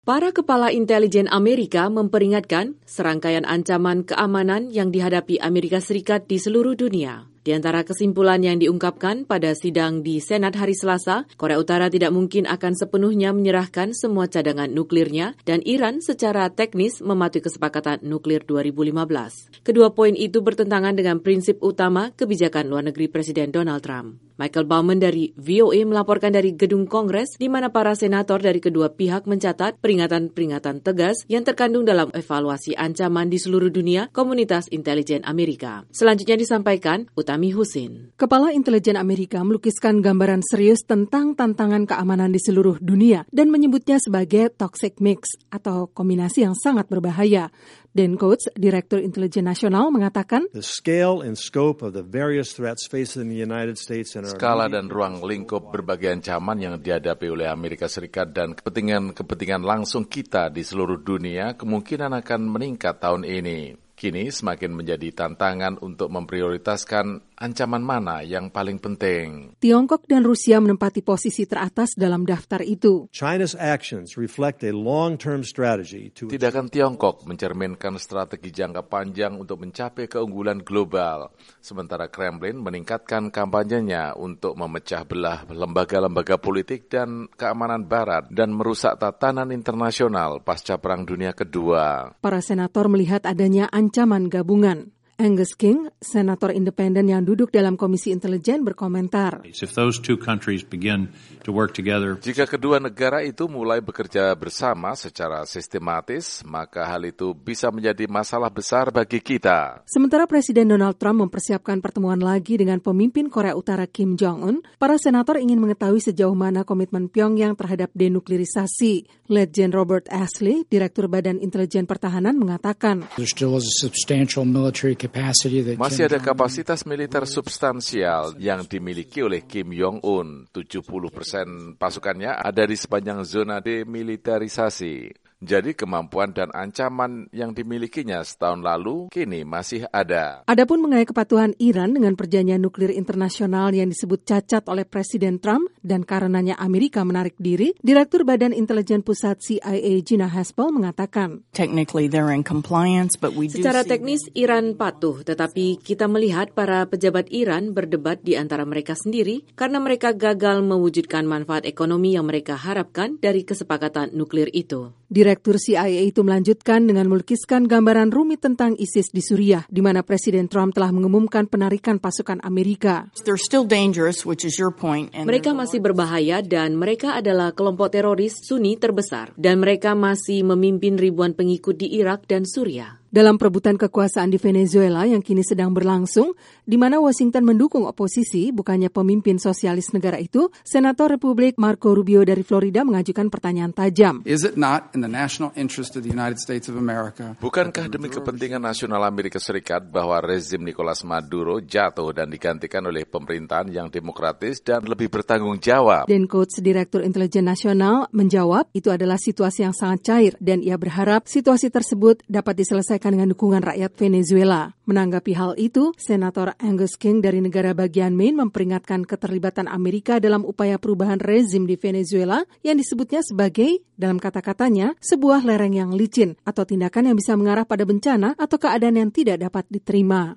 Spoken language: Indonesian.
Para kepala intelijen Amerika memperingatkan serangkaian ancaman keamanan yang dihadapi Amerika Serikat di seluruh dunia. Di antara kesimpulan yang diungkapkan pada sidang di Senat hari Selasa, Korea Utara tidak mungkin akan sepenuhnya menyerahkan semua cadangan nuklirnya dan Iran secara teknis mematuhi kesepakatan nuklir 2015. Kedua poin itu bertentangan dengan prinsip utama kebijakan luar negeri Presiden Donald Trump. Michael Bauman dari VOA melaporkan dari gedung Kongres di mana para senator dari kedua pihak mencatat peringatan-peringatan tegas yang terkandung dalam evaluasi ancaman di seluruh dunia komunitas intelijen Amerika. Selanjutnya disampaikan Utami Husin. Kepala intelijen Amerika melukiskan gambaran serius tentang tantangan keamanan di seluruh dunia dan menyebutnya sebagai toxic mix atau kombinasi yang sangat berbahaya. Dan Coates, Direktur Intelijen Nasional, mengatakan, skala dan ruang lingkup berbagai ancaman yang dihadapi oleh Amerika Serikat dan kepentingan langsung kita di seluruh dunia kemungkinan akan meningkat tahun ini. Kini semakin menjadi tantangan untuk memprioritaskan ancaman mana yang paling penting. Tiongkok dan Rusia menempati posisi teratas dalam daftar itu. Tindakan Tiongkok mencerminkan strategi jangka panjang untuk mencapai keunggulan global, sementara Kremlin meningkatkan kampanyenya untuk memecah belah lembaga-lembaga politik dan keamanan Barat dan merusak tatanan internasional pasca Perang Dunia Kedua. Para senator melihat adanya ancaman gabungan. Angus King, senator independen yang duduk dalam Komisi Intelijen, berkomentar. Jika kedua negara itu mulai bekerja bersama secara sistematis, maka hal itu bisa menjadi masalah besar bagi kita. Sementara Presiden Donald Trump mempersiapkan pertemuan lagi dengan pemimpin Korea Utara Kim Jong-un, para senator ingin mengetahui sejauh mana komitmen Pyongyang terhadap denuklirisasi. Letjen Robert Ashley, Direktur Badan Intelijen Pertahanan, mengatakan, masih ada kapasitas militer substansial yang dimiliki oleh Kim Jong-un. 70% pasukannya ada di sepanjang zona demilitarisasi. Jadi kemampuan dan ancaman yang dimilikinya setahun lalu kini masih ada. Adapun mengenai kepatuhan Iran dengan perjanjian nuklir internasional yang disebut cacat oleh Presiden Trump dan karenanya Amerika menarik diri, Direktur Badan Intelijen Pusat CIA Gina Haspel mengatakan, secara teknis Iran patuh, tetapi kita melihat para pejabat Iran berdebat di antara mereka sendiri karena mereka gagal mewujudkan manfaat ekonomi yang mereka harapkan dari kesepakatan nuklir itu. Direktur CIA itu melanjutkan dengan melukiskan gambaran rumit tentang ISIS di Suriah, di mana Presiden Trump telah mengumumkan penarikan pasukan Amerika. Mereka masih berbahaya dan mereka adalah kelompok teroris Sunni terbesar, dan mereka masih memimpin ribuan pengikut di Irak dan Suriah. Dalam perebutan kekuasaan di Venezuela yang kini sedang berlangsung, di mana Washington mendukung oposisi, bukannya pemimpin sosialis negara itu, Senator Republik Marco Rubio dari Florida mengajukan pertanyaan tajam. Bukankah demi kepentingan nasional Amerika Serikat bahwa rezim Nicolas Maduro jatuh dan digantikan oleh pemerintahan yang demokratis dan lebih bertanggung jawab? Dan Coates, Direktur Intelijen Nasional, menjawab itu adalah situasi yang sangat cair dan ia berharap situasi tersebut dapat diselesaikan dengan dukungan rakyat Venezuela. Menanggapi hal itu, Senator Angus King dari negara bagian Maine memperingatkan keterlibatan Amerika dalam upaya perubahan rezim di Venezuela yang disebutnya sebagai, dalam kata-katanya, sebuah lereng yang licin atau tindakan yang bisa mengarah pada bencana atau keadaan yang tidak dapat diterima.